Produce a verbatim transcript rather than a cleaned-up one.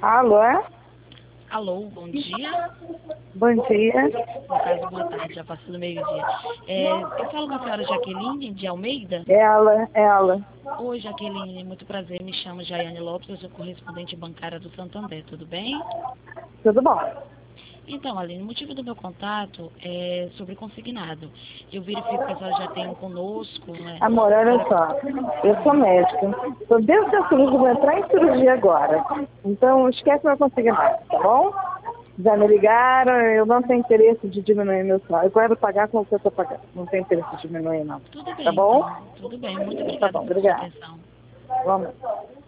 Alô? Alô, bom dia. Bom dia. No caso, boa tarde, já passou do meio-dia. É, eu falo com a senhora Jaqueline de Almeida. Ela, ela. Oi, Jaqueline, muito prazer. Me chamo Jaiane Lopes, eu sou correspondente bancária do Santander, tudo bem? Tudo bom? Então, Aline, o motivo do meu contato é sobre consignado. Eu verifico que a senhora já tem um conosco, né? Amor, olha só. Eu sou médica. Estou desde da cirurgia, vou entrar em cirurgia agora. Então, esquece meu consignado, tá bom? Já me ligaram, eu não tenho interesse de diminuir meu salário. Eu quero pagar com o que eu estou pagando. Não tenho interesse de diminuir, não. Tudo Tá bem, bom? então. Tudo bem. Muito Tá obrigada bom, pela sua obrigada. atenção. Vamos.